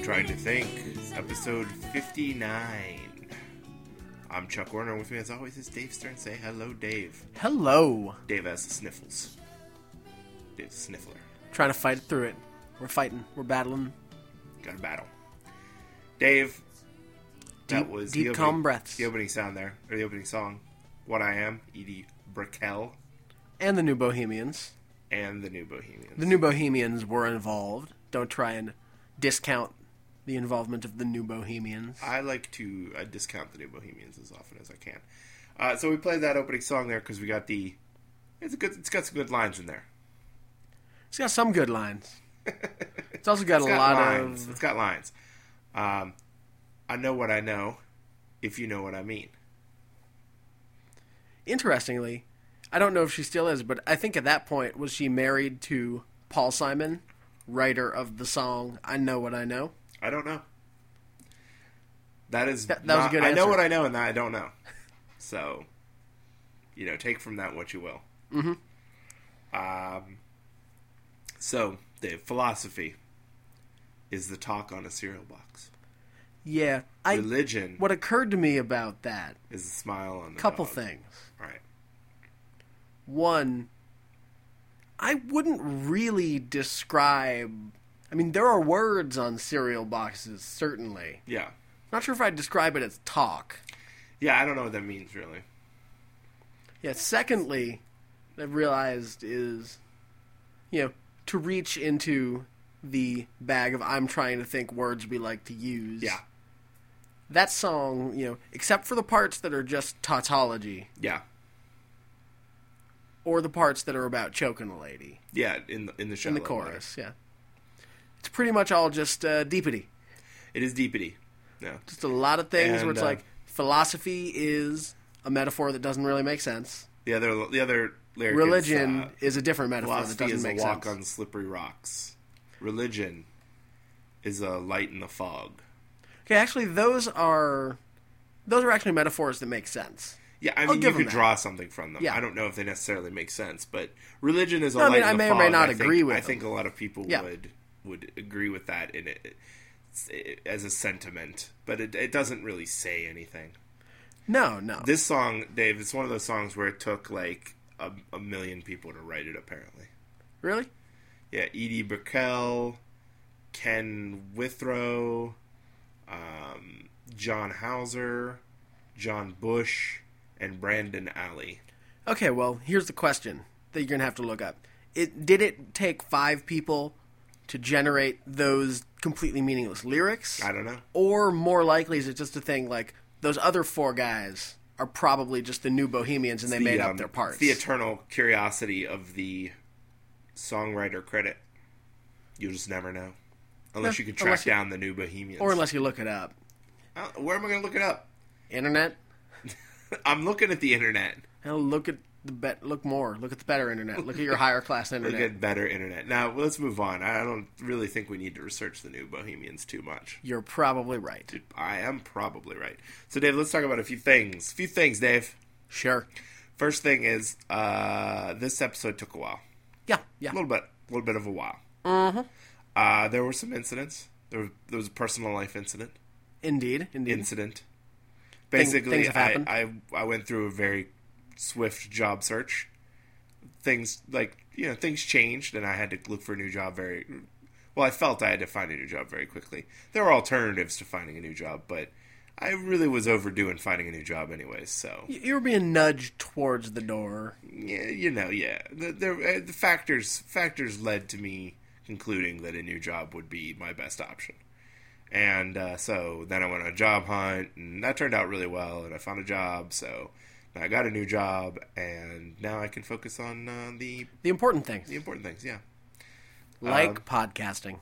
Trying to Think, episode 59. I'm Chuck Warner. With me, as always, is Dave Stern. Say hello, Dave. Hello. Dave has the sniffles. Dave's a sniffler. Trying to fight through it. We're fighting. We're battling. Got a battle. Dave, that was deep, calm breaths. The opening sound there, or the opening song. What I Am, Edie Brickell. And the New Bohemians. And the New Bohemians. The New Bohemians were involved. Don't try and discount the involvement of the New Bohemians. I like to discount the New Bohemians as often as I can. So we played that opening song there because we got the... It's got some good lines in there. It's got some good lines. It's also got a lot lines. of... It's got lines. I know what I know, if you know what I mean. Interestingly, I don't know if she still is, but I think at that point, was she married to Paul Simon, writer of the song I Know What I Know? I don't know. That was a good answer. I know what I know, and that I don't know. So, take from that what you will. Mm-hmm. So, Dave, philosophy is the talk on a cereal box. Yeah. Religion. What occurred to me about that is a smile on the couple dog. Things. Right. One, I wouldn't really describe... I mean, there are words on cereal boxes, certainly. Yeah. Not sure if I'd describe it as talk. Yeah, I don't know what that means, really. Yeah, secondly, I've realized is, to reach into the bag of I'm trying to think words we like to use. Yeah. That song, except for the parts that are just tautology. Yeah. Or the parts that are about choking a lady. Yeah, in the show. In the chorus, yeah. It's pretty much all just deepity. It is deepity. Yeah. Just a lot of things where it's like, philosophy is a metaphor that doesn't really make sense. The other lyric religion is a different metaphor that doesn't make sense. Philosophy is a walk on slippery rocks. Religion is a light in the fog. Okay, actually, those are actually metaphors that make sense. Yeah, I mean, you could draw something from them. Yeah. I don't know if they necessarily make sense, but religion is a light in the fog. I may or may not agree with I think a lot of people would agree with that in it as a sentiment, but it doesn't really say anything. No. This song, Dave, it's one of those songs where it took like a million people to write it, apparently. Really? Yeah, Edie Brickell, Ken Withrow, John Hauser, John Bush, and Brandon Alley. Okay, well, here's the question that you're going to have to look up. Did it take 5 people to generate those completely meaningless lyrics? I don't know. Or more likely, is it just a thing like those other 4 guys are probably just the New Bohemians and they made up their parts? The eternal curiosity of the songwriter credit. You'll just never know. Unless you can track down the New Bohemians. Or unless you look it up. Where am I going to look it up? Internet? I'm looking at the internet. Look at look more. Look at the better internet. Look at your higher class internet. Look at better internet. Now, let's move on. I don't really think we need to research the New Bohemians too much. You're probably right. Dude, I am probably right. So, Dave, let's talk about a few things. Dave. Sure. First thing is, this episode took a while. Yeah. A little bit of a while. Mm-hmm. There were some incidents. There was a personal life incident. Indeed. Incident. Basically, things have I went through a very swift job search. Things changed, and I had to look for a new job I felt I had to find a new job very quickly. There were alternatives to finding a new job, but I really was overdue in finding a new job anyways, so... You were being nudged towards the door. Yeah. The factors led to me concluding that a new job would be my best option. And so then I went on a job hunt, and that turned out really well, and I found a job, so I got a new job, and now I can focus on the important things. The important things, yeah. Like podcasting.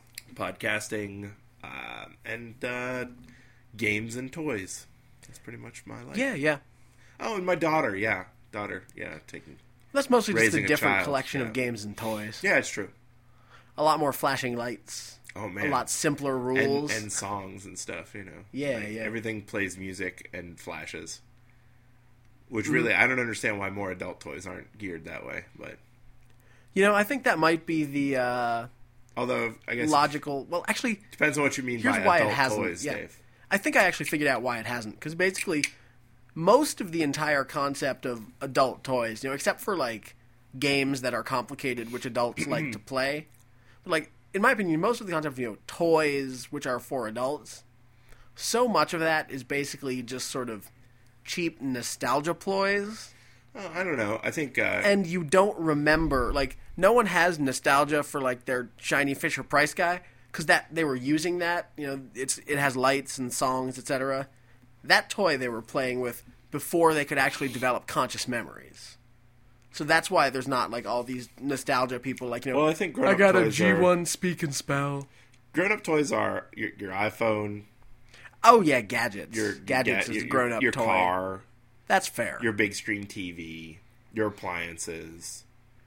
And games and toys. That's pretty much my life. Yeah. Oh, and my daughter, taking... That's mostly just a different child, collection of games and toys. Yeah, it's true. A lot more flashing lights. Oh, man. A lot simpler rules. And songs and stuff, Yeah. Everything plays music and flashes. Which really, I don't understand why more adult toys aren't geared that way, but... I think that might be the Although, I guess logical. Well, actually, depends on what you mean here's by why adult it hasn't. toys, Yeah. Dave. I think I actually figured out why it hasn't. Because basically, most of the entire concept of adult toys, except for like games that are complicated, which adults like to play, but like in my opinion, most of the concept of toys which are for adults, so much of that is basically just sort of cheap nostalgia ploys. Oh, I don't know. I think And you don't remember, like, no one has nostalgia for like their shiny Fisher Price guy because that they were using that. It has lights and songs, etc. That toy they were playing with before they could actually develop conscious memories. So that's why there's not like all these nostalgia people like well, I think I got a toys G1 speak and spell. Grown-up toys are your iPhone. Oh yeah, gadgets. Your Gadgets is a grown-up your toy. car. That's fair. Your big screen TV. Your appliances.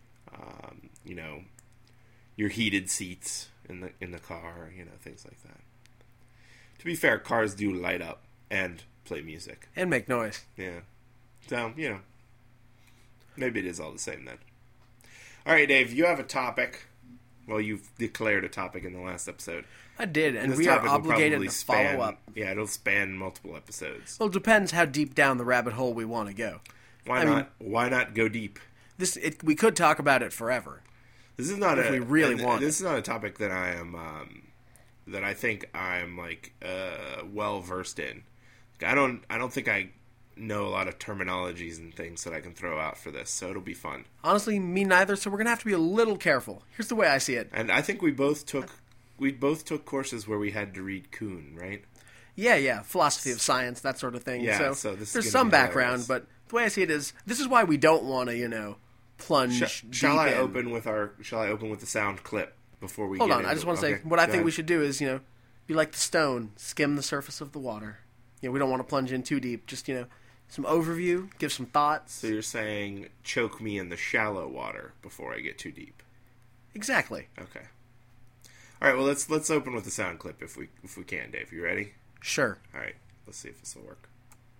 Your heated seats in the car. Things like that. To be fair, cars do light up and play music and make noise. Yeah. So maybe it is all the same then. All right, Dave, you have a topic. Well, you've declared a topic in the last episode. I did, and This we are topic will obligated probably to follow up. Yeah, it'll span multiple episodes. Well, it depends how deep down the rabbit hole we want to go. Why not go deep? We could talk about it forever. This is not we really want. This is not a topic that I am that I think I'm like well versed in. I don't think I know a lot of terminologies and things that I can throw out for this, so it'll be fun. Honestly, me neither. So we're gonna have to be a little careful. Here's the way I see it. And I think we both took courses where we had to read Kuhn, right? Yeah, philosophy of science, that sort of thing. Yeah, so this is there's gonna some be background, hilarious. but the way I see it is, this is why we don't want to, plunge. Shall I deep in. open with the sound clip before we Hold get on, into I just want to say okay, what I go think we ahead. should do is, be like the stone, skim the surface of the water. We don't want to plunge in too deep. Just some overview, give some thoughts. So you're saying choke me in the shallow water before I get too deep. Exactly. Okay. All right, well let's open with the sound clip if we can, Dave. You ready? Sure. All right. Let's see if this will work.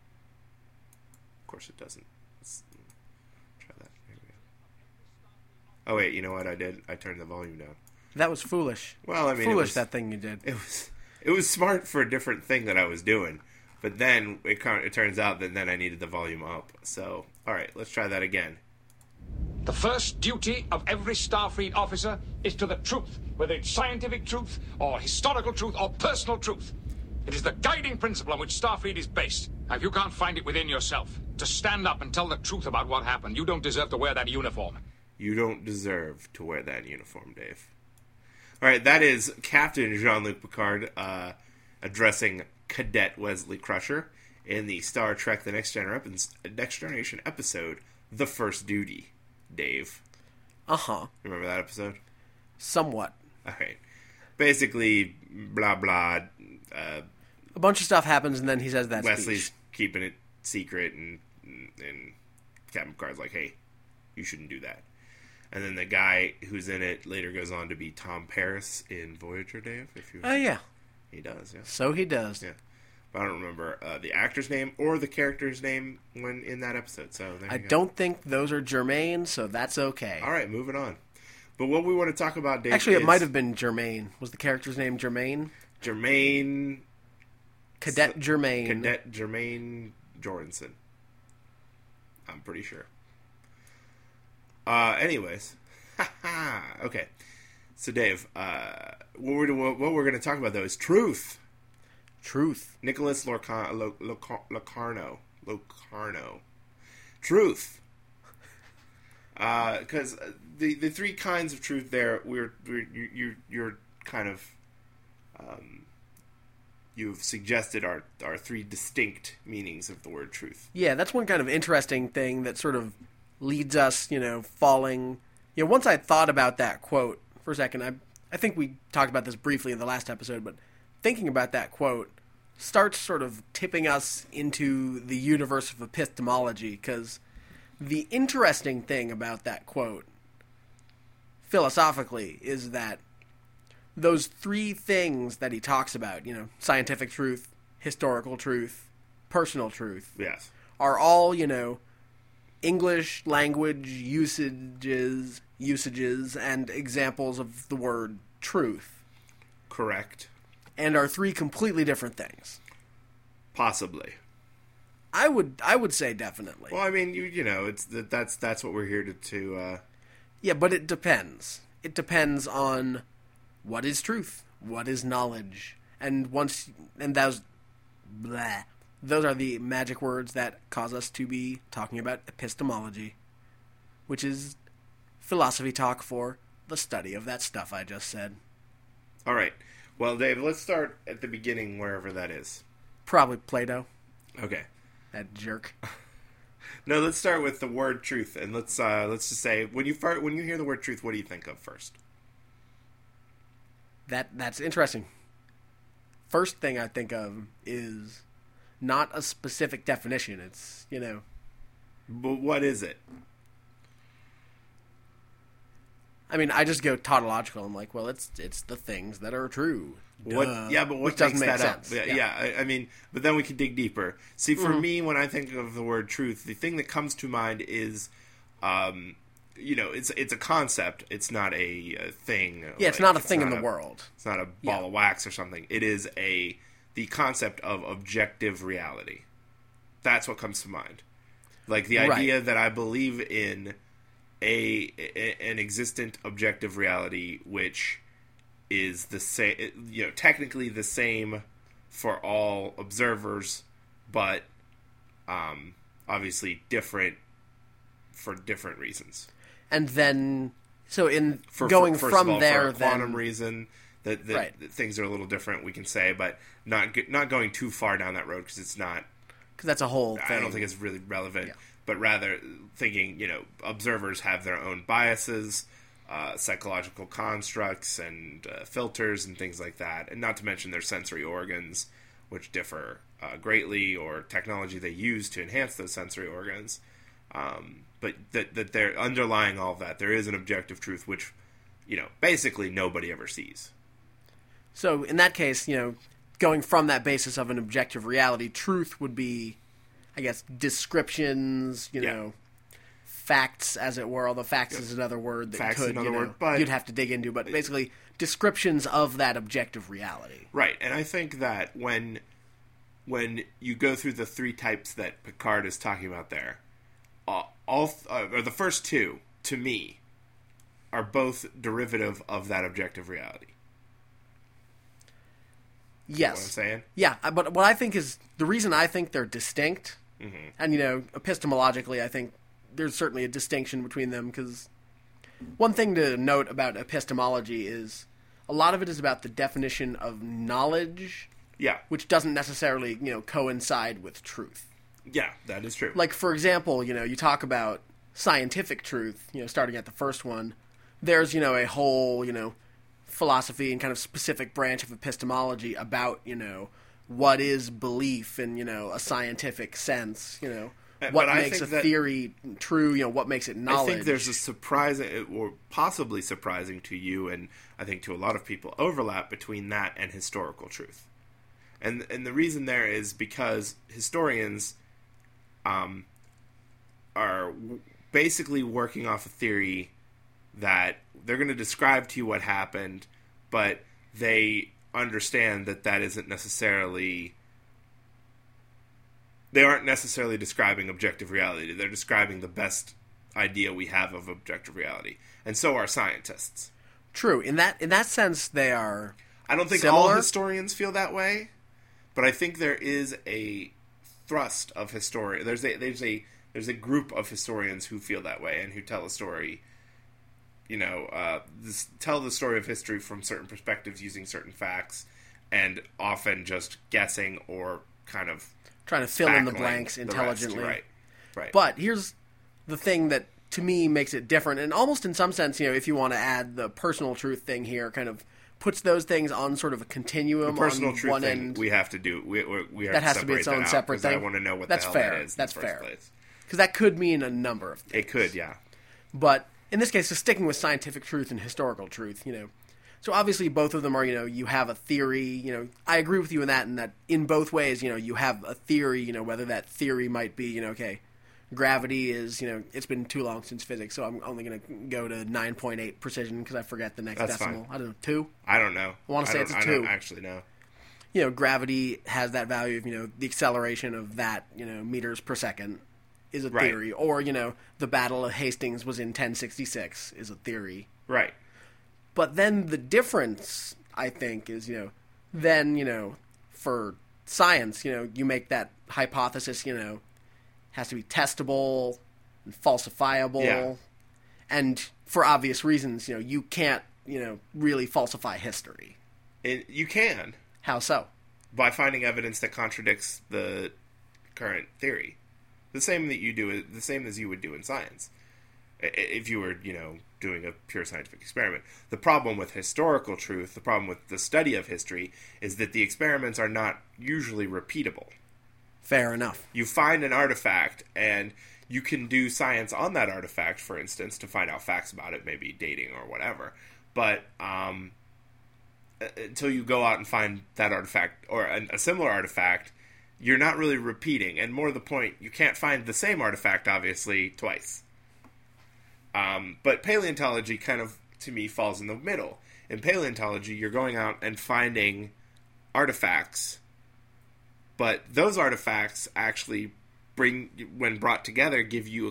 Of course it doesn't. Let's try that. Here we go. Oh wait, you know what I did? I turned the volume down. That was foolish. Well, I mean, foolish that thing you did. It was smart for a different thing that I was doing, but then it turns out that then I needed the volume up. So, all right, let's try that again. The first duty of every Starfleet officer is to the truth, whether it's scientific truth, or historical truth, or personal truth. It is the guiding principle on which Starfleet is based. Now, if you can't find it within yourself to stand up and tell the truth about what happened, you don't deserve to wear that uniform. You don't deserve to wear that uniform, Dave. All right, that is Captain Jean-Luc Picard addressing Cadet Wesley Crusher in the Star Trek The Next Generation episode, The First Duty. Dave. Uh-huh. Remember that episode? Somewhat. All right. Basically, blah, blah. A bunch of stuff happens, and then he says that Wesley's speech. keeping it secret, and Captain Picard's like, hey, you shouldn't do that. And then the guy who's in it later goes on to be Tom Paris in Voyager, Dave. Oh, yeah. He does, yeah. So he does. Yeah. But I don't remember the actor's name or the character's name when in that episode. So there I you go. don't think those are germane, so that's okay. All right, moving on. But what we want to talk about, Dave, Actually, it is might have been Germaine. Was the character's name Germaine? Jermaine... Cadet Germaine. Cadet Jermaine Jorgensen. I'm pretty sure. Anyways. Okay. So, Dave, what we're going to talk about, though, is truth. Truth. Nicholas Locarno. Truth. Because the three kinds of truth there, you're kind of... you've suggested are three distinct meanings of the word truth. Yeah, that's one kind of interesting thing that sort of leads us, falling... once I thought about that quote for a second, I think we talked about this briefly in the last episode, but thinking about that quote starts sort of tipping us into the universe of epistemology, because the interesting thing about that quote, philosophically, is that those three things that he talks about, scientific truth, historical truth, personal truth, Yes. are all, English language usages and examples of the word truth, Correct. and are three completely different things? Possibly. I would say definitely. Well, I mean, you know, it's that's what we're here to Yeah, but it depends. It depends on what is truth, what is knowledge, and those are the magic words that cause us to be talking about epistemology, which is philosophy talk for the study of that stuff I just said. All right. Well, Dave, let's start at the beginning, wherever that is. Probably Plato, Okay. that jerk. No, let's start with the word truth, and let's just say when you hear the word truth, what do you think of first? That's interesting. First thing I think of is not a specific definition. It's, But what is it? I mean, I just go tautological. I'm like, well, it's the things that are true. What? Duh. Yeah, but what Which doesn't makes make that sense. up? Yeah. I mean, but then we can dig deeper. See, for Mm-hmm. me, when I think of the word truth, the thing that comes to mind is, it's a concept. It's not a thing. Yeah, it's not a thing in the world. It's not a ball of wax or something. It is the concept of objective reality. That's what comes to mind. Like the idea that I believe in an existent objective reality, which is the same, technically the same for all observers, but obviously different for different reasons. And then, so First from of all, there, for a quantum then reason, that Right. things are a little different, we can say, but not going too far down that road because it's not. because that's a whole thing. I don't think it's really relevant, Yeah. but rather thinking, observers have their own biases, psychological constructs, and filters and things like that, and not to mention their sensory organs, which differ greatly, or technology they use to enhance those sensory organs. But that they're underlying all of that, there is an objective truth, which, basically nobody ever sees. So in that case, going from that basis of an objective reality, truth would be, I guess, descriptions, facts, as it were. Although facts is another word that Facts could, is another word, but- you'd have to dig into. But basically, descriptions of that objective reality. Right, and I think that when you go through the three types that Picard is talking about there, or the first two, to me, are both derivative of that objective reality. Yes. You know what I'm saying? Yeah, but what I think is the reason I think they're distinct, Mm-hmm. and epistemologically, I think there's certainly a distinction between them, because one thing to note about epistemology is a lot of it is about the definition of knowledge, Yeah, which doesn't necessarily coincide with truth. yeah, that is true. Like, for example, you talk about scientific truth, starting at the first one. There's, a whole, philosophy and kind of specific branch of epistemology about, what is belief in, a scientific sense, But what I makes a think that- theory true, what makes it knowledge. I think there's a surprising, or possibly surprising to you, and I think to a lot of people, overlap between that and historical truth. And the reason there is because historians are basically working off a theory that they're going to describe to you what happened, but they understand that isn't necessarily... They aren't necessarily describing objective reality. They're describing the best idea we have of objective reality. And so are scientists. True. In that sense, they are I don't think similar. all historians feel that way, but I think there is a thrust of historian. There's a group of historians who feel that way and who tell a story. Tell the story of history from certain perspectives using certain facts, and often just guessing or kind of trying to fill in the spackling blanks the rest. intelligently. Right. But here's the thing that, to me, makes it different, and almost in some sense, if you want to add the personal truth thing here, kind of puts those things on sort of a continuum. The personal on truth one thing end, we have to do. We have that to has to be separate its that own out, separate 'cause thing. I want to know what That's the hell fair. that is. That's in the first fair. place. because that could mean a number of things. It could, yeah. But in this case, just sticking with scientific truth and historical truth, so obviously both of them are, you have a theory, I agree with you in that in both ways, you have a theory, whether that theory might be, okay, gravity is, it's been too long since physics, so I'm only going to go to 9.8 precision because I forget the next That's decimal. fine. I don't know, 2? I don't know. I want to say it's a 2. I don't actually know. Gravity has that value of, the acceleration of that, meters per second is a Right. theory. Or, the Battle of Hastings was in 1066 is a theory. Right. But then the difference, I think, is, then, for science, you make that hypothesis, has to be testable and falsifiable. Yeah. And for obvious reasons, you can't, really falsify history. You can, How so? by finding evidence that contradicts the current theory. The same as you would do in science. If you were, doing a pure scientific experiment. The problem with historical truth, the problem with the study of history, is that the experiments are not usually repeatable. Fair enough. You find an artifact, and you can do science on that artifact, for instance, to find out facts about it, maybe dating or whatever. But until you go out and find that artifact, or a similar artifact, you're not really repeating. And more to the point, you can't find the same artifact, obviously, twice. But paleontology kind of, to me, falls in the middle. In paleontology, you're going out and finding artifacts, but those artifacts actually when brought together, give you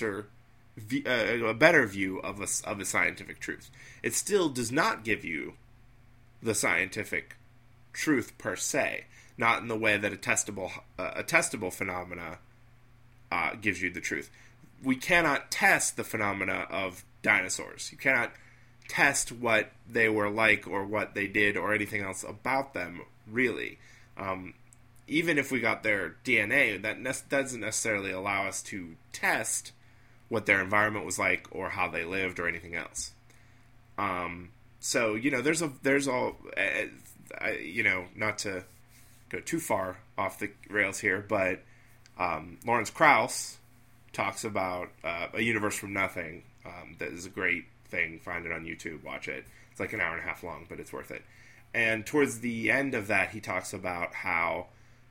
a better view of a scientific truth. It still does not give you the scientific truth per se, not in the way that a testable phenomena gives you the truth. We cannot test the phenomena of dinosaurs. You cannot test what they were like or what they did or anything else about them, really. Even if we got their DNA, that doesn't necessarily allow us to test what their environment was like or how they lived or anything else. So, there's all, not to go too far off the rails here, but Lawrence Krauss talks about a universe from nothing. That is a great thing. Find it on YouTube. Watch it. It's like an hour and a half long, but it's worth it. And towards the end of that, he talks about how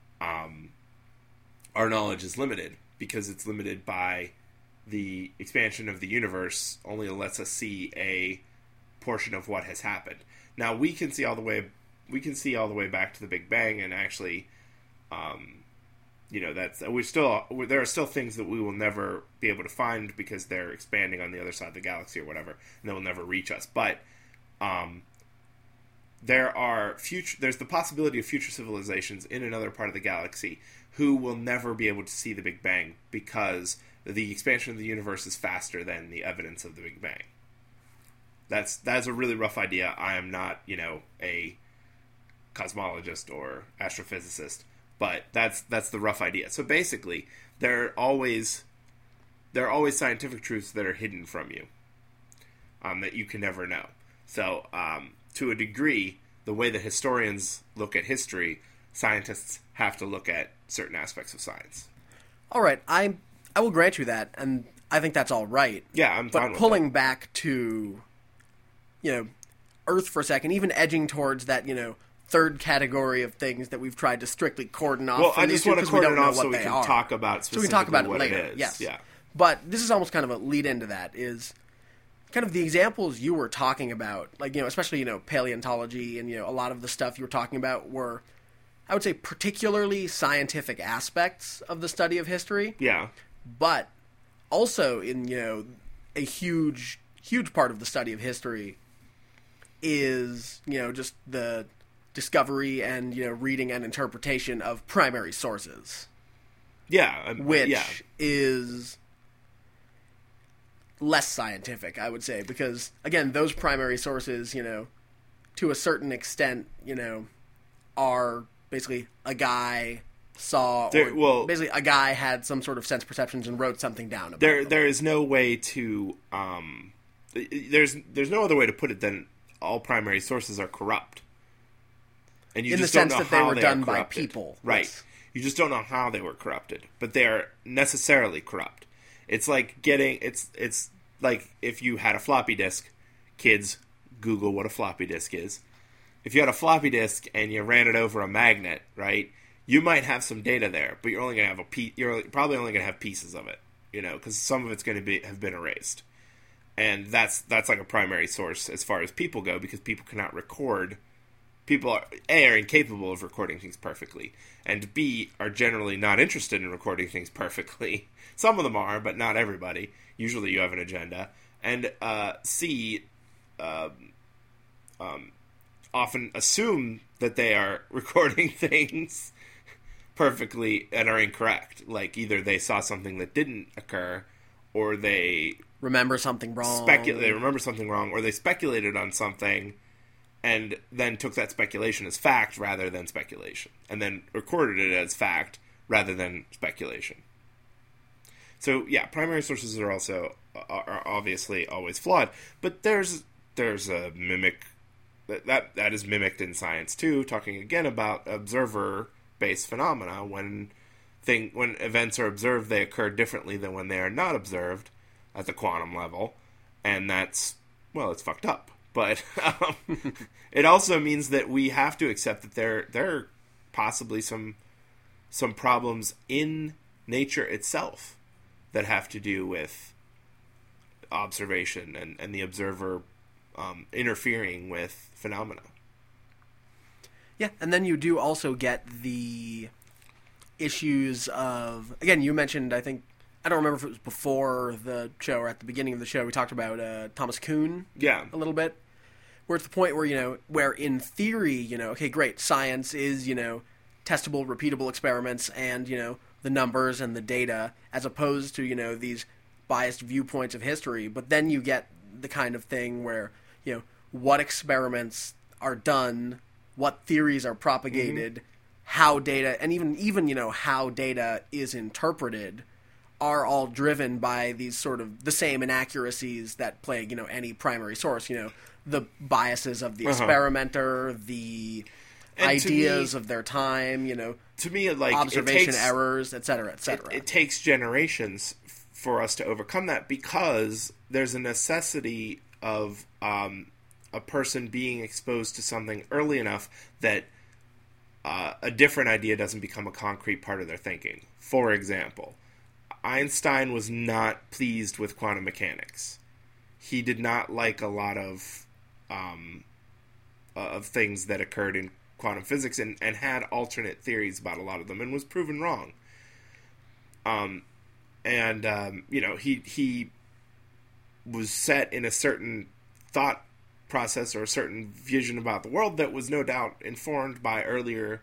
our knowledge is limited because it's limited by the expansion of the universe. Only lets us see a portion of what has happened. Now we can see all the way back to the Big Bang, and actually, there are still things that we will never be able to find because they're expanding on the other side of the galaxy or whatever, and they will never reach us. But there's the possibility of future civilizations in another part of the galaxy who will never be able to see the Big Bang because the expansion of the universe is faster than the evidence of the Big Bang. That's a really rough idea. I am not, a cosmologist or astrophysicist, but that's the rough idea. So basically, there are always scientific truths that are hidden from you, that you can never know. So, to a degree, the way that historians look at history, scientists have to look at certain aspects of science. All right, I will grant you that, and I think that's all right. Yeah, I'm fine with But pulling back to, Earth for a second, even edging towards that, third category of things that we've tried to strictly cordon off. Well, from I just these want to because we cordon don't know off so what we they can are. talk about So we specifically can talk about it what later. it is. Yes. Yeah. But this is almost kind of a lead into that, is kind of the examples you were talking about, like, especially, paleontology and, a lot of the stuff you were talking about were, I would say, particularly scientific aspects of the study of history. Yeah. But also in, a huge part of the study of history is, just the discovery and, reading and interpretation of primary sources. Yeah. Which is less scientific, I would say, because, again, those primary sources, to a certain extent, are basically a guy saw, basically a guy had some sort of sense perceptions and wrote something down about them. There is no way to, there's no other way to put it than all primary sources are corrupt. And you in just the don't sense know that they how were are done by corrupted. people. Right. Yes. You just don't know how they were corrupted, but they are necessarily corrupt. It's like it's like if you had a floppy disk. Kids, Google what a floppy disk is. If you had a floppy disk and you ran it over a magnet, right, you might have some data there, but you're only going to have you're probably only going to have pieces of it. because some of it's going to have been erased. And that's like a primary source as far as people go, because people cannot record. People are incapable of recording things perfectly, and B, are generally not interested in recording things perfectly. Some of them are, but not everybody. Usually you have an agenda. And C, often assume that they are recording things perfectly and are incorrect. Like, either they saw something that didn't occur, or they remember something wrong. They remember something wrong, or they speculated on something and then took that speculation as fact rather than speculation, and then recorded it as fact rather than speculation. So yeah, primary sources are obviously always flawed, but there's a mimic that is mimicked in science too, talking again about observer-based phenomena. When events are observed, they occur differently than when they are not observed at the quantum level, and it's fucked up. But it also means that we have to accept that there are possibly some problems in nature itself that have to do with observation and the observer interfering with phenomena. Yeah, and then you do also get the issues of, again, you mentioned, I don't remember if it was before the show or at the beginning of the show, we talked about Thomas Kuhn a little bit, where it's the point where, where in theory, okay, great, science is, testable, repeatable experiments and, the numbers and the data, as opposed to, these biased viewpoints of history. But then you get the kind of thing where, what experiments are done, what theories are propagated, how data, and even how data is interpreted, are all driven by these sort of the same inaccuracies that plague, any primary source. The biases of the experimenter, the ideas of their time, to me, observation errors, etc., etc. It takes generations for us to overcome that, because there's a necessity of a person being exposed to something early enough that a different idea doesn't become a concrete part of their thinking. For example, Einstein was not pleased with quantum mechanics. He did not like a lot of things that occurred in quantum physics, and had alternate theories about a lot of them, and was proven wrong. He was set in a certain thought process or a certain vision about the world that was no doubt informed by earlier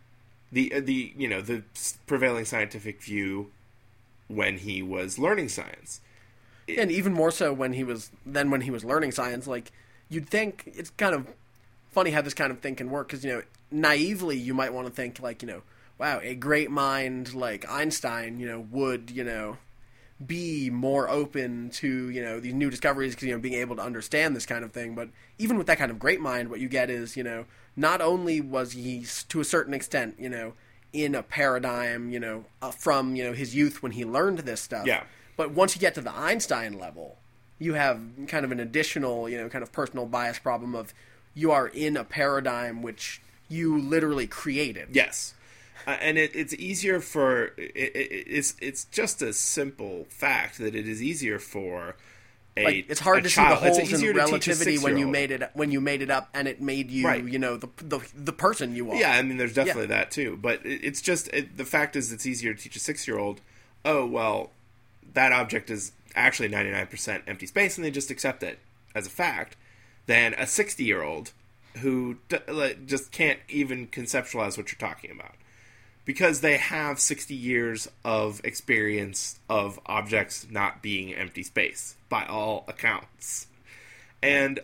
the prevailing scientific view when he was learning science. And even more so when he was learning science. Like, you'd think, it's kind of funny how this kind of thing can work, because, naively you might want to think, like, wow, a great mind like Einstein, would, be more open to, these new discoveries, because, being able to understand this kind of thing. But even with that kind of great mind, what you get is, not only was he, to a certain extent, in a paradigm, from, his youth when he learned this stuff. Yeah. But once you get to the Einstein level, you have kind of an additional, kind of personal bias problem of, you are in a paradigm which you literally created. Yes. And it's easier for it's just a simple fact that it is easier for it's hard to child. see the holes in relativity when you made it up, and it made you the person you are. Yeah, I mean, there's definitely that too. But it's just the fact is, it's easier to teach a 6-year-old. Oh well, that object is actually 99% empty space, and they just accept it as a fact, than a 60-year-old who just can't even conceptualize what you're talking about. Because they have 60 years of experience of objects not being empty space, by all accounts. And,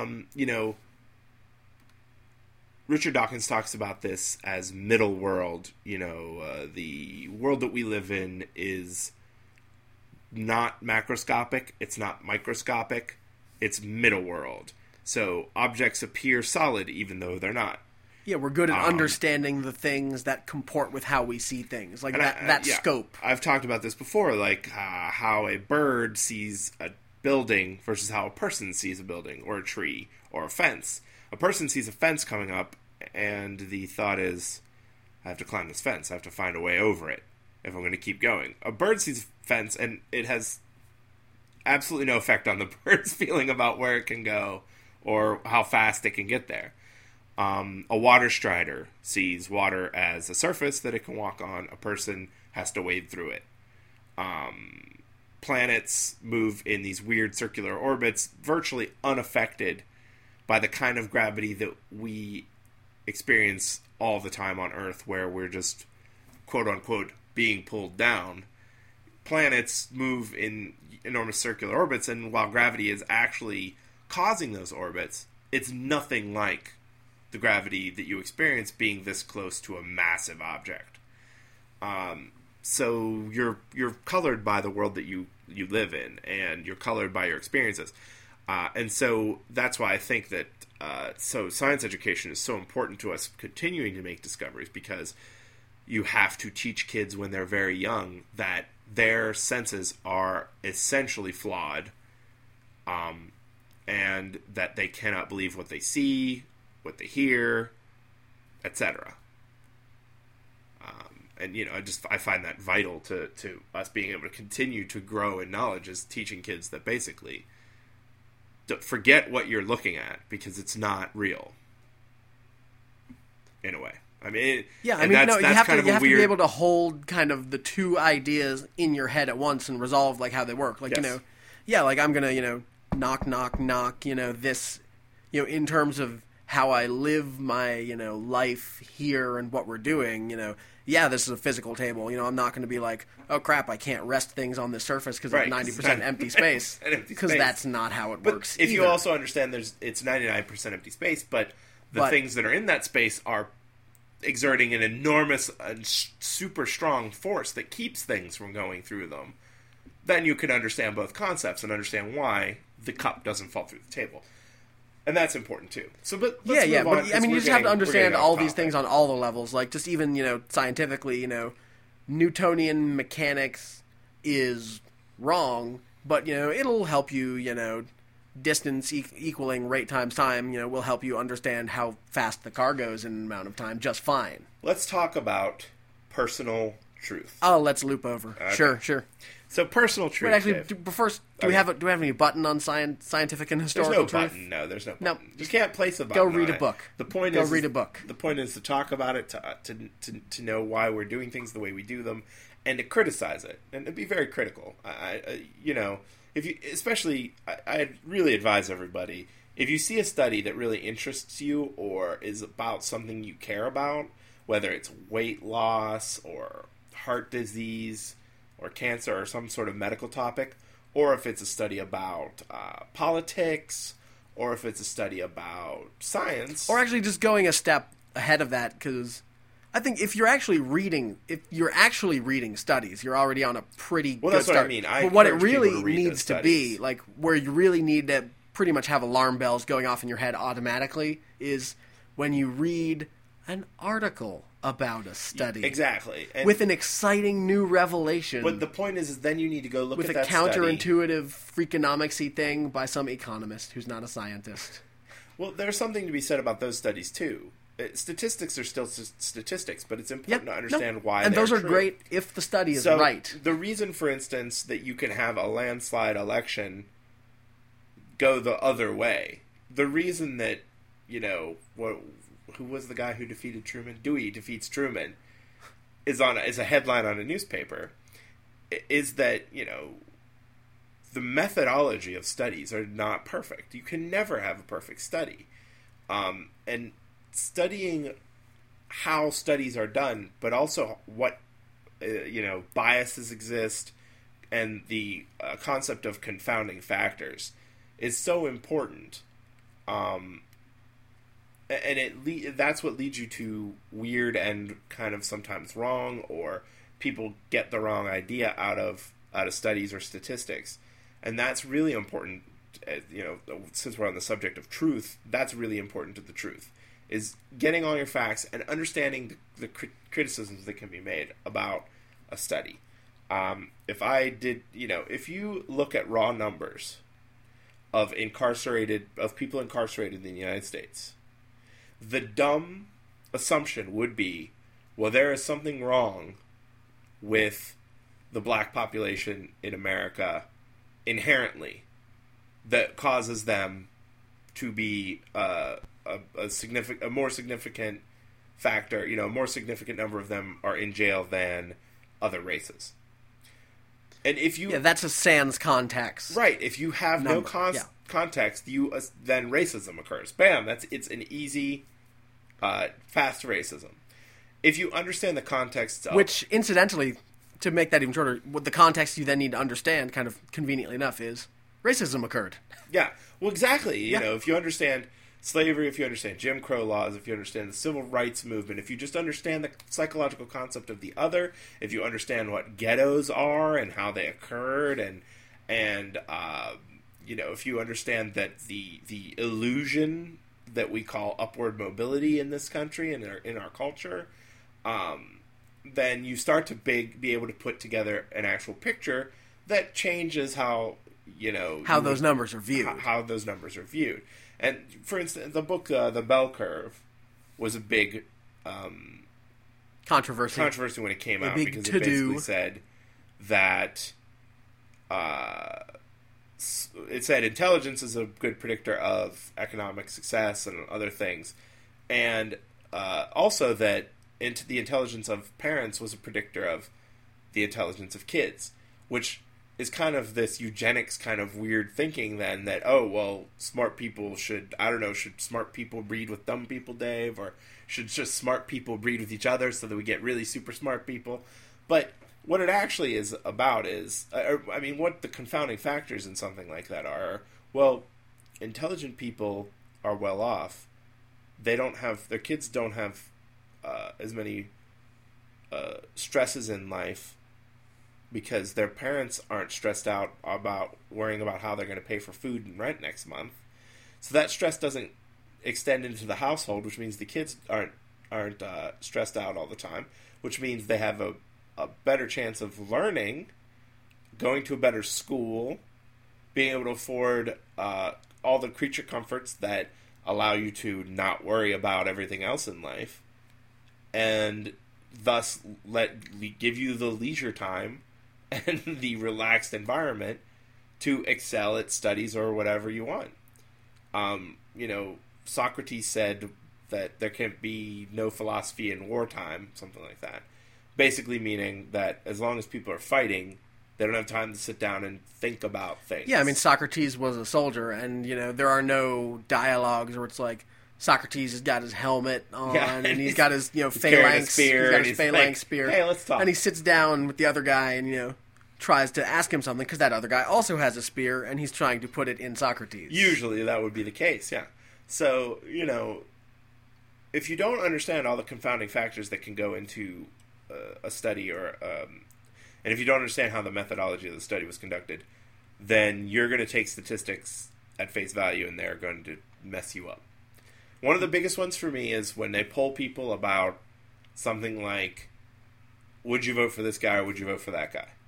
Richard Dawkins talks about this as middle world. The world that we live in is not macroscopic, it's not microscopic, it's middle world. So objects appear solid even though they're not. Yeah, we're good at understanding the things that comport with how we see things, like that scope. I've talked about this before, like how a bird sees a building versus how a person sees a building, or a tree, or a fence. A person sees a fence coming up, and the thought is, I have to climb this fence, I have to find a way over it. if I'm going to keep going. A bird sees a fence, and it has absolutely no effect on the bird's feeling about where it can go or how fast it can get there. A water strider sees water as a surface that it can walk on. A person has to wade through it. Planets move in these weird circular orbits, virtually unaffected by the kind of gravity that we experience all the time on Earth, where we're just, quote-unquote, being pulled down. Planets move in enormous circular orbits, and while gravity is actually causing those orbits, it's nothing like the gravity that you experience being this close to a massive object. So you're colored by the world that you live in, and you're colored by your experiences. And so that's why I think that so science education is so important to us continuing to make discoveries, because you have to teach kids when they're very young that their senses are essentially flawed, and that they cannot believe what they see, what they hear, etc. And, I find that vital to us being able to continue to grow in knowledge, is teaching kids that basically forget what you're looking at, because it's not real. In a way. You have to be able to hold kind of the two ideas in your head at once and resolve like how they work. Like, yes. Like I'm gonna, knock, knock, knock, this, in terms of how I live my, life here and what we're doing, this is a physical table. I'm not going to be like, oh crap, I can't rest things on this surface because right, it's 90% empty space. Because that's not how it works. If you also understand it's 99% empty space, but the things that are in that space are exerting an enormous, super strong force that keeps things from going through them, then you can understand both concepts and understand why the cup doesn't fall through the table. And that's important too. So, but let's move on, you just have to understand all these things on all the levels. Like, just even, scientifically, Newtonian mechanics is wrong, but, it'll help you, distance equaling rate times time, will help you understand how fast the car goes in an amount of time just fine. Let's talk about personal truth. Oh, let's loop over. Okay. Sure. So personal truth. Wait, actually, first, do we have any button on scientific and historical truth? There's no button. No, there's no button. No, you can't place a button. Go read a book. The point is read a book. The point is to talk about it, to know why we're doing things the way we do them, and to criticize it, and to be very critical. If you, especially, I really advise everybody, if you see a study that really interests you or is about something you care about, whether it's weight loss or heart disease or cancer or some sort of medical topic, or if it's a study about politics, or if it's a study about science. Or actually just going a step ahead of that, because I think if you're actually reading studies, you're already on a pretty good start. What I mean. But what it really needs to be, like where you really need to pretty much have alarm bells going off in your head automatically, is when you read an article about a study. Exactly. And with an exciting new revelation. But the point is then you need to go look at that study. With a counterintuitive Freakonomics-y thing by some economist who's not a scientist. Well, there's something to be said about those studies, too. Statistics are still statistics, but it's important to understand why they're true. And those are true. great if the study is right. The reason, for instance, that you can have a landslide election go the other way, the reason that, who was the guy who defeated Truman? Dewey defeats Truman, is a headline on a newspaper, is that, the methodology of studies are not perfect. You can never have a perfect study. And studying how studies are done, but also what, biases exist, and the concept of confounding factors is so important. And that's what leads you to weird and kind of sometimes wrong, or people get the wrong idea out of studies or statistics. And that's really important, since we're on the subject of truth, that's really important to the truth, is getting all your facts and understanding the criticisms that can be made about a study. If you look at raw numbers of people incarcerated in the United States, the dumb assumption would be, well, there is something wrong with the black population in America inherently that causes them to be a more significant factor. A more significant number of them are in jail than other races. And if you that's a sans context, right? If you have number. context, then racism occurs. Bam! It's an easy, fast racism. If you understand the context, which incidentally, to make that even shorter, what the context you then need to understand, kind of conveniently enough, is racism occurred. Yeah, well, exactly. If you understand slavery, if you understand Jim Crow laws, if you understand the civil rights movement, if you just understand the psychological concept of the other, if you understand what ghettos are and how they occurred, and if you understand that the illusion that we call upward mobility in this country and in our culture, then you start to be able to put together an actual picture that changes how those numbers are viewed. How those numbers are viewed. And, for instance, the book The Bell Curve was a big controversy when it came out, because it basically said that it said intelligence is a good predictor of economic success and other things, and also that the intelligence of parents was a predictor of the intelligence of kids, which is kind of this eugenics kind of weird thinking then that, smart people should smart people breed with dumb people, Dave, or should just smart people breed with each other so that we get really super smart people. But what it actually is about is, what the confounding factors in something like that are, intelligent people are well off. Their kids don't have as many stresses in life, because their parents aren't stressed out about worrying about how they're going to pay for food and rent next month. So that stress doesn't extend into the household, which means the kids aren't stressed out all the time, which means they have a better chance of learning, going to a better school, being able to afford all the creature comforts that allow you to not worry about everything else in life, and thus give you the leisure time and the relaxed environment to excel at studies or whatever you want. Socrates said that there can be no philosophy in wartime, something like that. Basically meaning that as long as people are fighting, they don't have time to sit down and think about things. Yeah, Socrates was a soldier, and, there are no dialogues where it's like, Socrates has got his helmet on, and he's got his, phalanx spear. Hey, let's talk. And he sits down with the other guy and, tries to ask him something, because that other guy also has a spear, and he's trying to put it in Socrates. Usually that would be the case, yeah. So, if you don't understand all the confounding factors that can go into a study, and if you don't understand how the methodology of the study was conducted, then you're going to take statistics at face value, and they're going to mess you up. One of the biggest ones for me is when they poll people about something like, would you vote for this guy or would you vote for that guy?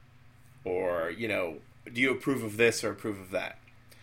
Or, do you approve of this or approve of that?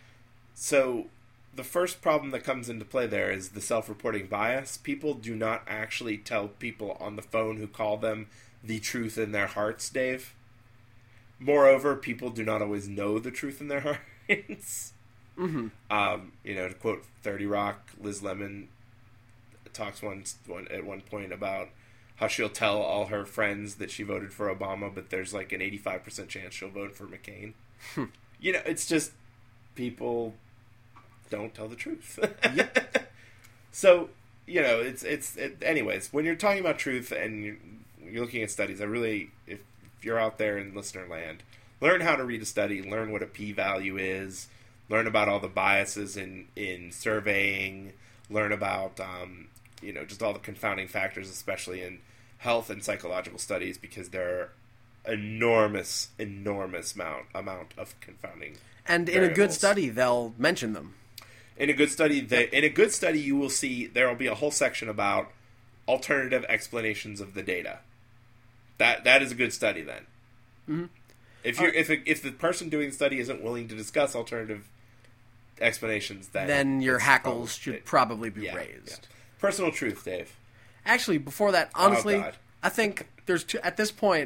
So the first problem that comes into play there is the self-reporting bias. People do not actually tell people on the phone who call them the truth in their hearts, Dave. Moreover, people do not always know the truth in their hearts. Mm-hmm. To quote 30 Rock, Liz Lemon talks at one point about how she'll tell all her friends that she voted for Obama, but there's like an 85% chance she'll vote for McCain. It's just people don't tell the truth. Yep. So, anyways, when you're talking about truth and you're looking at studies, if you're out there in listener land, learn how to read a study, learn what a p-value is, learn about all the biases in surveying, learn about, just all the confounding factors, especially in health and psychological studies, because there are enormous amount of confounding And in variables. a good study, they'll mention them. In a good study, you will see there will be a whole section about alternative explanations of the data. That is a good study then. Mm-hmm. If the person doing the study isn't willing to discuss alternative explanations, then your hackles should probably be raised. Yeah. Personal truth, Dave. Actually, before that, honestly, God. I think there's at this point,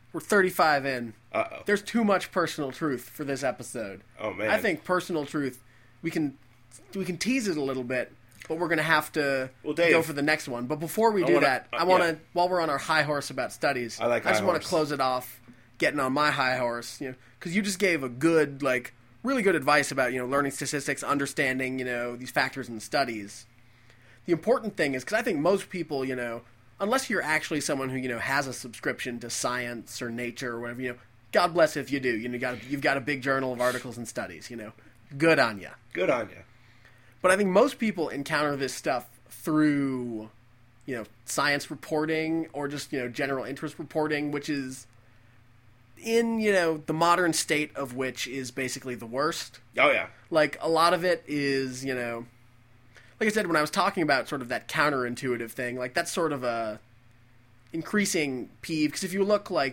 We're 35 in. Uh-oh. There's too much personal truth for this episode. Oh, man. I think personal truth, we can tease it a little bit, but we're going to have to Dave, go for the next one. But before we do that, I want to, while we're on our high horse about studies, I just want to close it off getting on my high horse, because you just gave a good, really good advice about, learning statistics, understanding, these factors in studies. The important thing is, because I think most people, unless you're actually someone who, has a subscription to Science or Nature or whatever, God bless if you do. You've got a big journal of articles and studies, Good on you. Good on you. But I think most people encounter this stuff through, science reporting or just, general interest reporting, which is in, the modern state of which is basically the worst. Oh, yeah. A lot of it is, like I said, when I was talking about sort of that counterintuitive thing, that's sort of a increasing peeve. Because if you look a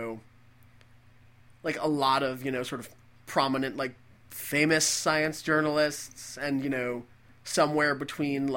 lot of, sort of prominent, famous science journalists and, somewhere between,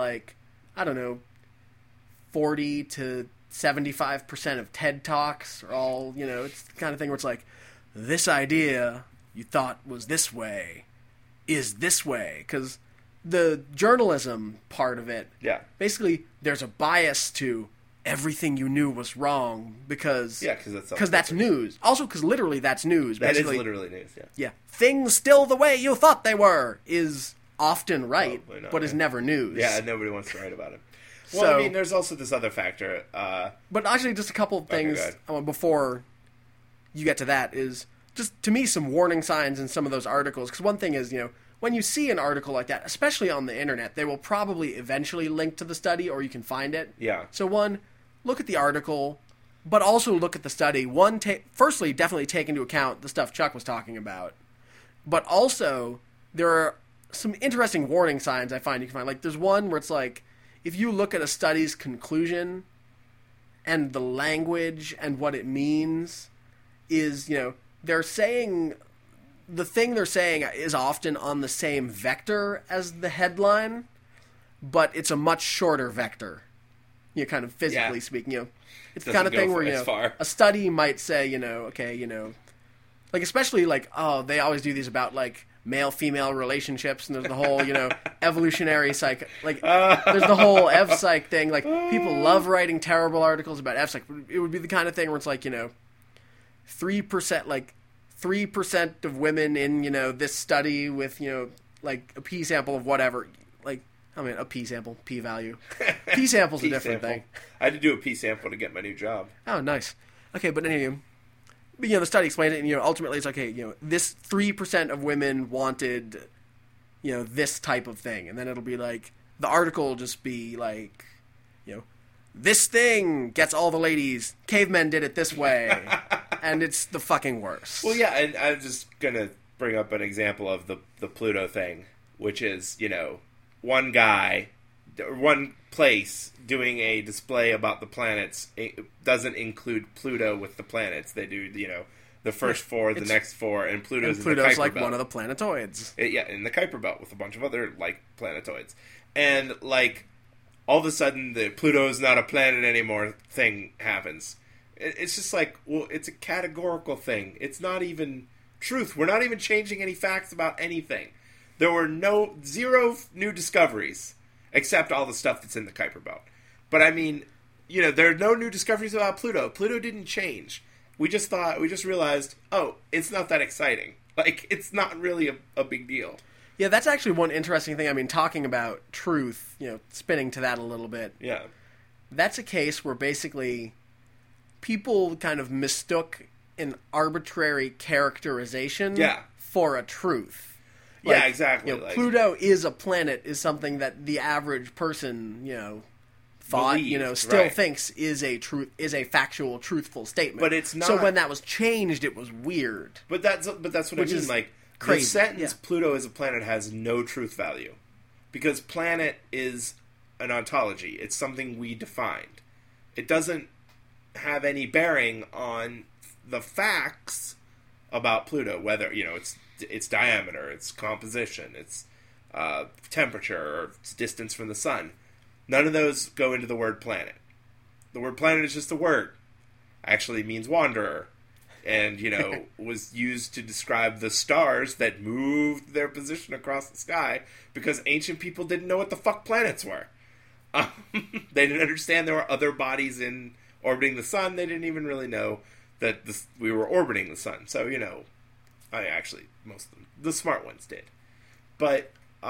40 to 75% of TED Talks are all, it's the kind of thing where it's this idea you thought was this way is this way. Because the journalism part of it, basically there's a bias to everything you knew was wrong because that's news. Also, because literally that's news. That basically. is literally news, yeah. Yeah. Things still the way you thought they were is often right, but is never news. Yeah, nobody wants to write about it. Well, there's also this other factor. But actually, just a couple of things before you get to that is just, to me, some warning signs in some of those articles. Because one thing is, when you see an article like that, especially on the internet, they will probably eventually link to the study or you can find it. Yeah. So one, look at the article, but also look at the study. Firstly, definitely take into account the stuff Chuck was talking about. But also, there are some interesting warning signs I find you can find. There's one where it's if you look at a study's conclusion and the language and what it means is, they're saying... The thing they're saying is often on the same vector as the headline, but it's a much shorter vector, kind of physically speaking. It's the kind of thing where, a study might say, especially they always do these about, male-female relationships, and there's the whole, evolutionary psych, there's the whole F-psych thing. People love writing terrible articles about F-psych. It would be the kind of thing where it's 3%, 3% of women in, this study with, a P sample of whatever. A P sample, P value. P sample's a different thing. I had to do a P sample to get my new job. Oh, nice. Okay, but anyway, the study explained it, and, ultimately it's this 3% of women wanted, this type of thing. And then it'll be the article will just be this thing gets all the ladies. Cavemen did it this way. And it's the fucking worst. Well, yeah, and I'm just going to bring up an example of the Pluto thing, which is, one guy, one place doing a display about the planets. It doesn't include Pluto with the planets. They do, the first four, the next four, and Pluto's in the Kuiper Belt. One of the planetoids. In the Kuiper Belt with a bunch of other, planetoids. And, all of a sudden, the Pluto's not a planet anymore thing happens. It's just it's a categorical thing. It's not even truth. We're not even changing any facts about anything. There were zero new discoveries, except all the stuff that's in the Kuiper Belt. But there are no new discoveries about Pluto. Pluto didn't change. We just realized, it's not that exciting. It's not really a big deal. Yeah, that's actually one interesting thing. Talking about truth, spinning to that a little bit. Yeah. That's a case where basically people kind of mistook an arbitrary characterization for a truth. Yeah, exactly. Pluto is a planet is something that the average person, thought, still thinks is a factual, truthful statement. But it's not. So when that was changed, it was weird. But that's what I mean. Crazy. The sentence Pluto is a planet has no truth value. Because planet is an ontology. It's something we defined. It doesn't have any bearing on the facts about Pluto, whether, its diameter, its composition, its temperature, or its distance from the sun. None of those go into the word planet. The word planet is just a word. Actually means wanderer. and was used to describe the stars that moved their position across the sky because ancient people didn't know what the fuck planets were. They didn't understand there were other bodies orbiting the sun. They didn't even really know that we were orbiting the sun. So, most of them, the smart ones did. But,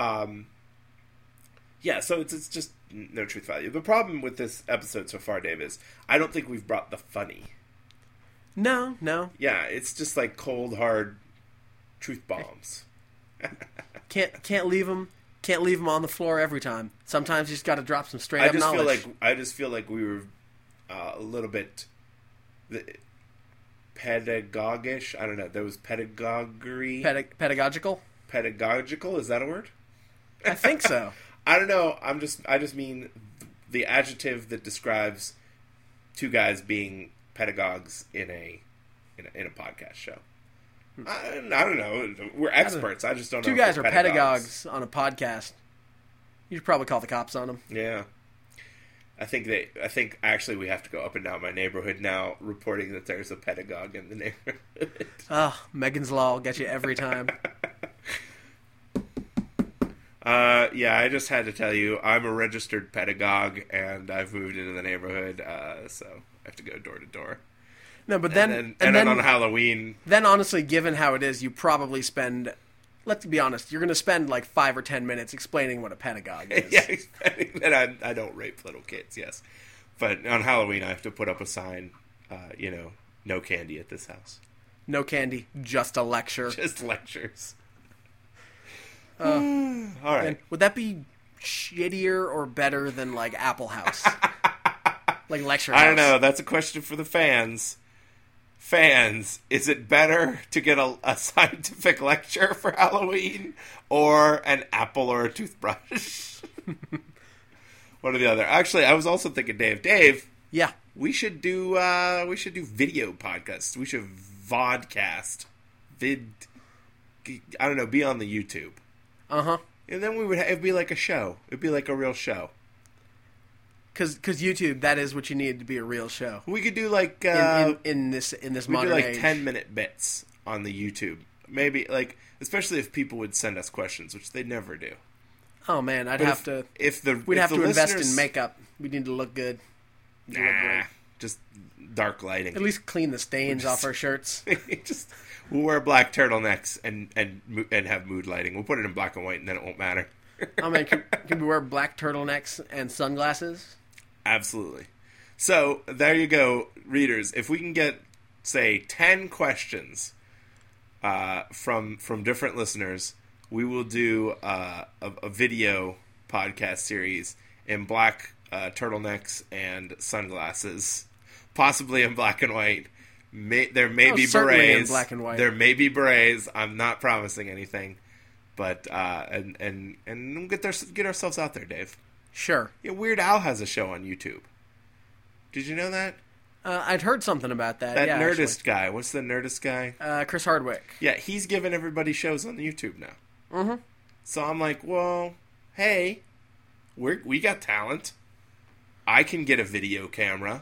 yeah, so it's just no truth value. The problem with this episode so far, Dave, is I don't think we've brought the funny. No. Yeah, it's just like cold, hard truth bombs. Can't leave them. Can't leave them on the floor every time. Sometimes you just got to drop some straight up knowledge. I just feel like we were a little bit pedagogish. I don't know. There was pedagogy. Pedagogical. Pedagogical, is that a word? I think so. I don't know. I just mean the adjective that describes two guys being pedagogues in a podcast show. I don't know. We're experts. I just don't know. Two guys are pedagogues on a podcast. You should probably call the cops on them. Yeah. I think actually we have to go up and down my neighborhood now reporting that there's a pedagogue in the neighborhood. Oh, Megan's Law will get you every time. Yeah, I just had to tell you, I'm a registered pedagogue, and I've moved into the neighborhood, so I have to go door to door. No, but then... And then on Halloween... Then, honestly, given how it is, you probably spend... Let's be honest, you're going to spend like 5 or 10 minutes explaining what a pedagogue is. Yeah, explaining that I don't rape little kids, yes. But on Halloween, I have to put up a sign, no candy at this house. No candy, just a lecture. Just lectures. All right. Would that be shittier or better than like Apple House? Like lecture house? I don't know. That's a question for the fans. Fans, is it better to get a scientific lecture for Halloween or an apple or a toothbrush? One or the other. Actually, I was also thinking, Dave. Yeah. We should do video podcasts. We should vodcast. I don't know, be on the YouTube. Uh-huh. And then it'd be like a show. It'd be like a real show. Because YouTube, that is what you need to be a real show. We could do like in this modern we do like age. 10-minute bits on the YouTube. Maybe like especially if people would send us questions, which they never do. Oh man, we'd have to invest in makeup. We need to look good. Just dark lighting. At least clean the stains off our shirts. We'll wear black turtlenecks and have mood lighting. We'll put it in black and white, and then it won't matter. Oh man, can we wear black turtlenecks and sunglasses? Absolutely. So, there you go, readers. If we can get, say, 10 questions from different listeners, we will do a video podcast series in black turtlenecks and sunglasses, possibly in black and white. There may be berets. In black and white. There may be berets. I'm not promising anything. But, and we'll get ourselves out there, Dave. Sure. Yeah, Weird Al has a show on YouTube. Did you know that? I'd heard something about that. That Nerdist guy. What's the Nerdist guy? Chris Hardwick. Yeah, he's giving everybody shows on YouTube now. Mm-hmm. So I'm like, well, hey, we got talent. I can get a video camera.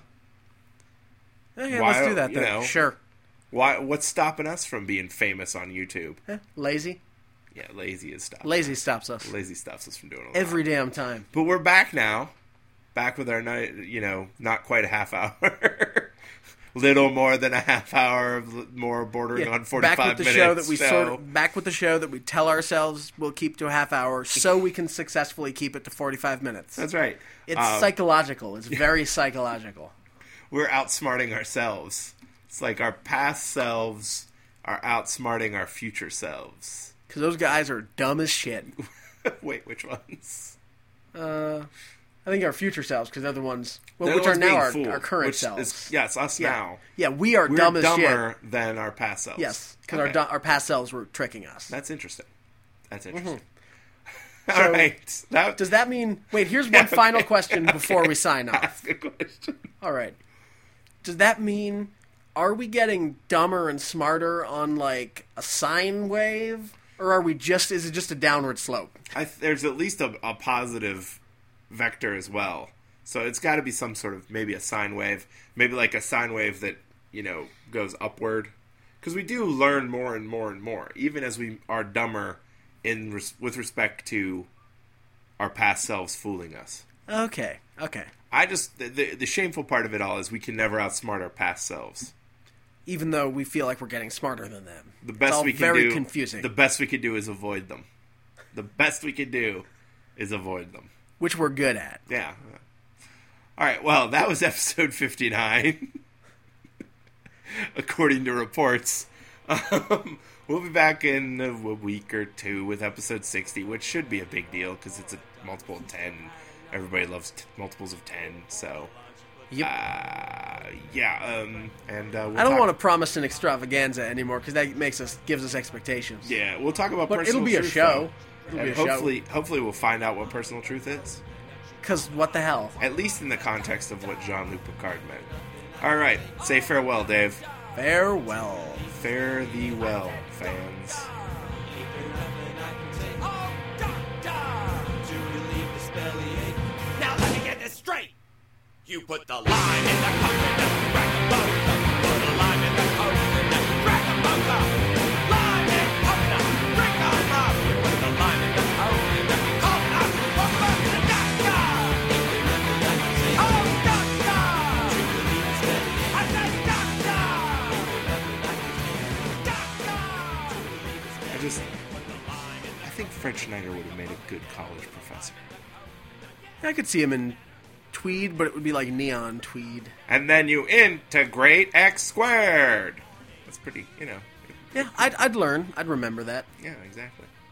Okay, let's do that then. Sure. What's stopping us from being famous on YouTube? Lazy. Yeah, lazy is stopping. Lazy stops us. Lazy stops us from doing a lot. Every damn time. But we're back now. Back with our night, not quite a half hour. Little more than a half hour, more bordering on 45 back with the minutes. Back with the show that we tell ourselves we'll keep to a half hour so we can successfully keep it to 45 minutes. That's right. It's psychological. It's very psychological. We're outsmarting ourselves. It's like our past selves are outsmarting our future selves. Because those guys are dumb as shit. Wait, which ones? I think our future selves, because they're the ones, they're which the are ones now our fooled, current selves. Yes, us now. Yeah, we're dumb as shit. Dumber than our past selves. Yes, because our past selves were tricking us. That's interesting. Mm-hmm. All right. Does that mean... Wait, here's one final question before we sign off. Ask a question. All right. Does that mean... Are we getting dumber and smarter on, like, a sine wave? Or is it just a downward slope? There's at least a positive vector as well. So it's got to be some sort of, maybe a sine wave. Maybe like a sine wave that, goes upward Because we do learn more and more and more, even as we are dumber with respect to our past selves fooling us. Okay. I just the shameful part of it all is we can never outsmart our past selves. Even though we feel like we're getting smarter than them. The best it's all we can very do, confusing. The best we can do is avoid them. The best we can do is avoid them. Which we're good at. Yeah. All right, well, that was episode 59, according to reports. We'll be back in a week or two with episode 60, which should be a big deal because it's a multiple of 10. Everybody loves multiples of 10, so... Yep. We'll I don't want to promise an extravaganza anymore because that gives us expectations. Yeah, we'll talk about But personal it'll be truth, a show. though. It'll And be a show. hopefully we'll find out what personal truth is. Because what the hell? At least in the context of what Jean-Luc Picard meant. All right, say farewell, Dave. Farewell. Fare thee well, fans. Now let me get this straight. You put the lime in the coke and then you crack 'em both. Put the lime in the coke and then you crack 'em both up. Lime and coconut, drink 'em up. You put the lime in the coke and then you coconut. Welcome back to the doctor. Oh, doctor. I said doctor. I think Fred Schneider would have made a good college professor. I could see him in tweed, but it would be like neon tweed. And then you integrate x squared. That's pretty, Yeah, I'd learn. I'd remember that. Yeah, exactly.